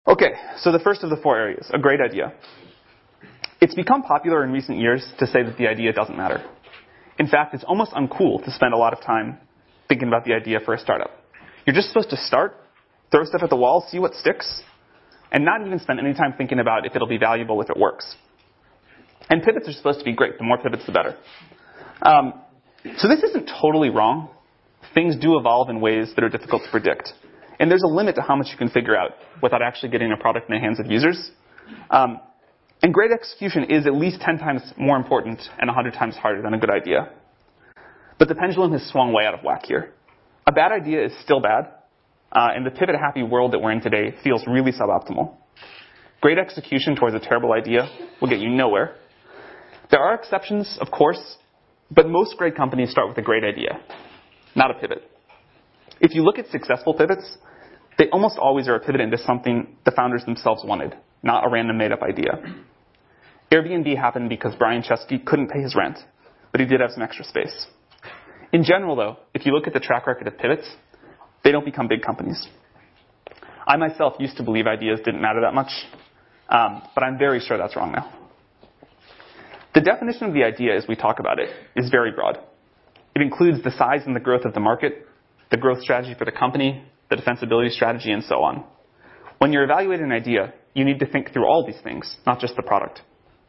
Okay, so the first of the 4 areas, a great idea. It's become popular in recent years to say that the idea doesn't matter. In fact, it's almost uncool to spend a lot of time thinking about the idea for a startup. You're just supposed to start, throw stuff at the wall, see what sticks, and not even spend any time thinking about if it'll be valuable if it works. And pivots are supposed to be great. The more pivots, the better. So this isn't totally wrong. Things do evolve in ways that are difficult to predict. And there's a limit to how much you can figure out without actually getting a product in the hands of users. And great execution is at least 10 times more important and 100 times harder than a good idea. But the pendulum has swung way out of whack here. A bad idea is still bad, and the pivot-happy world that we're in today feels really suboptimal. Great execution towards a terrible idea will get you nowhere. There are exceptions, of course, but most great companies start with a great idea, not a pivot. If you look at successful pivots, they almost always are a pivot into something the founders themselves wanted, not a random made-up idea. Airbnb happened because Brian Chesky couldn't pay his rent, but he did have some extra space. In general, though, if you look at the track record of pivots, they don't become big companies. I myself used to believe ideas didn't matter that much, but I'm very sure that's wrong now. The definition of the idea as we talk about it is very broad. It includes the size and the growth of the market, the growth strategy for the company, the defensibility strategy, and so on. When you're evaluating an idea, you need to think through all these things, not just the product.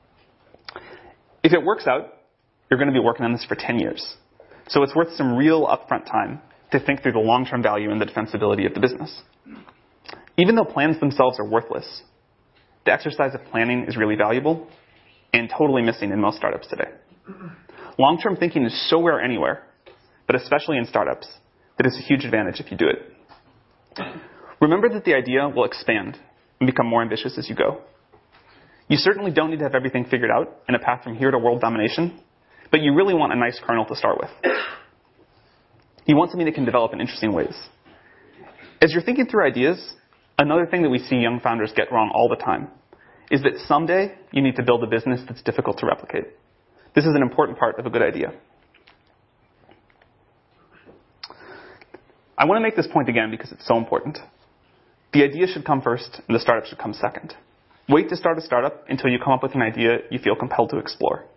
If it works out, you're going to be working on this for 10 years. So it's worth some real upfront time to think through the long-term value and the defensibility of the business. Even though plans themselves are worthless, the exercise of planning is really valuable and totally missing in most startups today. Long-term thinking is so rare anywhere, but especially in startups, that it's a huge advantage if you do it. Remember that the idea will expand and become more ambitious as you go. You certainly don't need to have everything figured out in a path from here to world domination, but you really want a nice kernel to start with. You want something that can develop in interesting ways. As you're thinking through ideas, another thing that we see young founders get wrong all the time is that someday you need to build a business that's difficult to replicate. This is an important part of a good idea. I want to make this point again because it's so important. The idea should come first and the startup should come second. Wait to start a startup until you come up with an idea you feel compelled to explore.